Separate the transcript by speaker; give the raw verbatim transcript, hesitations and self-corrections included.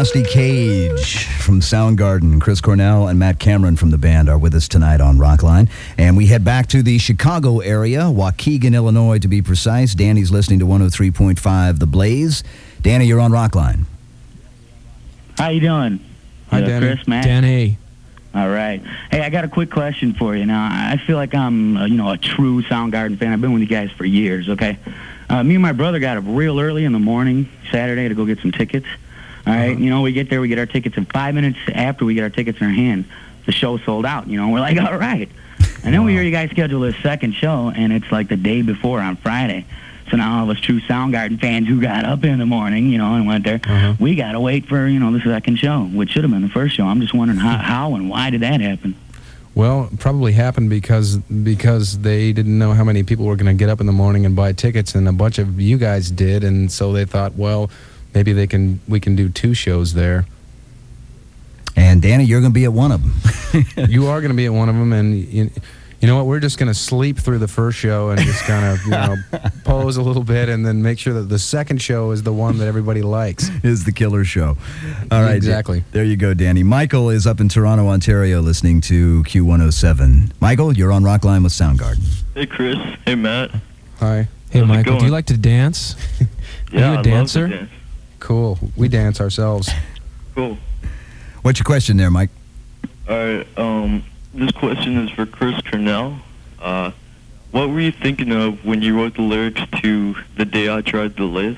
Speaker 1: Rusty Cage from Soundgarden. Chris Cornell and Matt Cameron from the band are with us tonight on Rockline. And we head back to the Chicago area, Waukegan, Illinois, to be precise. Danny's listening to one oh three point five The Blaze. Danny, you're on Rockline.
Speaker 2: How you doing?
Speaker 3: Hi,
Speaker 2: uh,
Speaker 3: Danny.
Speaker 2: Chris, Matt?
Speaker 3: Danny.
Speaker 2: All right. Hey, I got a quick question for you. Now, I feel like I'm, uh, you know, a true Soundgarden fan. I've been with you guys for years, okay? Uh, me and my brother got up real early in the morning, Saturday, to go get some tickets. All right?
Speaker 3: Uh-huh.
Speaker 2: You know, we get there, we get our tickets, and five minutes after we get our tickets in our hand, the show sold out. You know, we're like, all right. And then we hear you guys schedule this second show, and it's like the day before on Friday. So now all of us true Soundgarden fans who got up in the morning, you know, and went there,
Speaker 3: Uh-huh.
Speaker 2: we got to wait for, you know, the second show, which should have been the first show. I'm just wondering how, how and why did that happen?
Speaker 3: Well, it probably happened because because they didn't know how many people were going to get up in the morning and buy tickets, and a bunch of you guys did, and so they thought, well, maybe they can we can do two shows there.
Speaker 1: And Danny, you're going to be at one of them.
Speaker 3: You are going to be at one of them, and you, you know what? We're just going to sleep through the first show and just kind of, you know, pose a little bit, and then make sure that the second show is the one that everybody likes.
Speaker 1: Is the killer show. All right.
Speaker 3: Exactly.
Speaker 1: There you go, Danny. Michael is up in Toronto, Ontario, listening to Q one oh seven. Michael, you're on Rockline with Soundgarden.
Speaker 4: Hey, Chris. Hey, Matt.
Speaker 3: Hi.
Speaker 5: Hey,
Speaker 4: How's it
Speaker 5: Michael, do
Speaker 4: going?
Speaker 5: you like to dance?
Speaker 4: Yeah,
Speaker 5: Are you
Speaker 4: I
Speaker 5: a
Speaker 4: love
Speaker 5: dancer?
Speaker 4: to dance.
Speaker 3: Cool. We dance ourselves.
Speaker 4: Cool.
Speaker 1: What's your question there, Mike?
Speaker 4: All right. Um, this question is for Chris Cornell. Uh, what were you thinking of when you wrote the lyrics to "The Day I Tried to Live"?